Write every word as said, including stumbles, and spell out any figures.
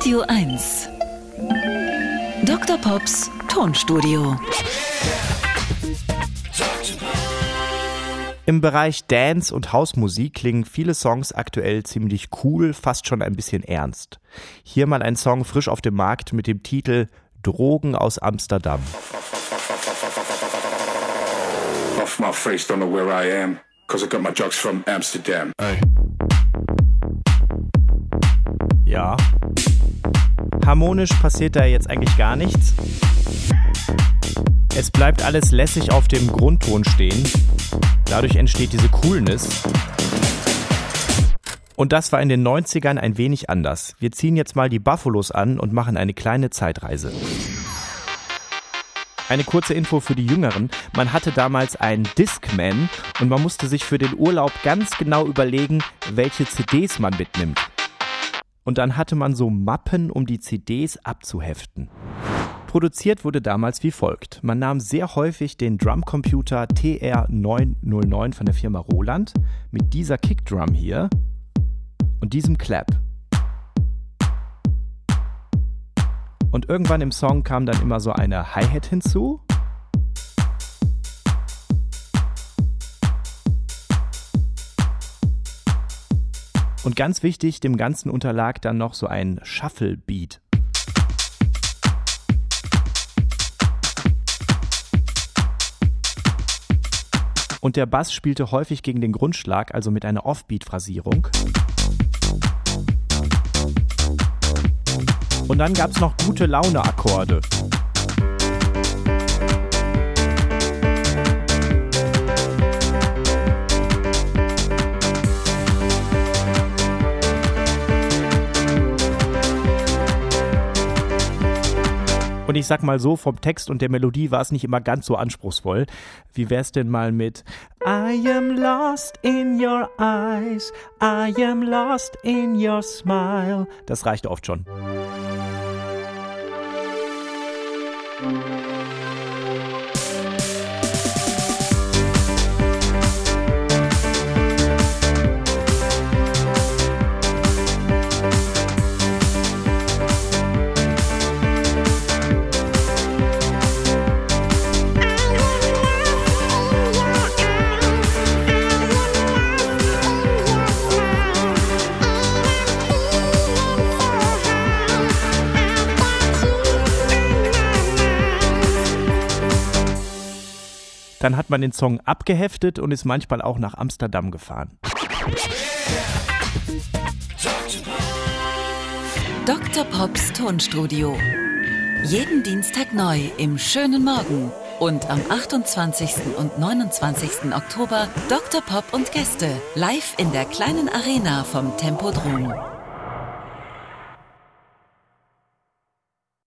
Radio eins. Doktor Pops Tonstudio. Im Bereich Dance- und Hausmusik klingen viele Songs aktuell ziemlich cool, fast schon ein bisschen ernst. Hier mal ein Song frisch auf dem Markt mit dem Titel Drogen aus Amsterdam. Off my face, don't know where I am, cause I got my drugs from Amsterdam. Ey. Ja. Harmonisch passiert da jetzt eigentlich gar nichts. Es bleibt alles lässig auf dem Grundton stehen. Dadurch entsteht diese Coolness. Und das war in den neunzigern ein wenig anders. Wir ziehen jetzt mal die Buffalos an und machen eine kleine Zeitreise. Eine kurze Info für die Jüngeren. Man hatte damals einen Discman und man musste sich für den Urlaub ganz genau überlegen, welche C Ds man mitnimmt. Und dann hatte man so Mappen, um die C Ds abzuheften. Produziert wurde damals wie folgt. Man nahm sehr häufig den Drumcomputer T R neunhundertneun von der Firma Roland mit dieser Kickdrum hier und diesem Clap. Und irgendwann im Song kam dann immer so eine Hi-Hat hinzu. Und ganz wichtig, dem Ganzen unterlag dann noch so ein Shuffle-Beat. Und der Bass spielte häufig gegen den Grundschlag, also mit einer Offbeat-Phrasierung. Und dann gab's noch gute Laune-Akkorde. Und ich sag mal so, vom Text und der Melodie war es nicht immer ganz so anspruchsvoll. Wie wär's denn mal mit I am lost in your eyes, I am lost in your smile. Das reicht oft schon. Dann hat man den Song abgeheftet und ist manchmal auch nach Amsterdam gefahren. Doktor Pops Tonstudio. Jeden Dienstag neu im schönen Morgen. Und am achtundzwanzigsten und neunundzwanzigsten Oktober Doktor Pop und Gäste live in der kleinen Arena vom Tempodrom.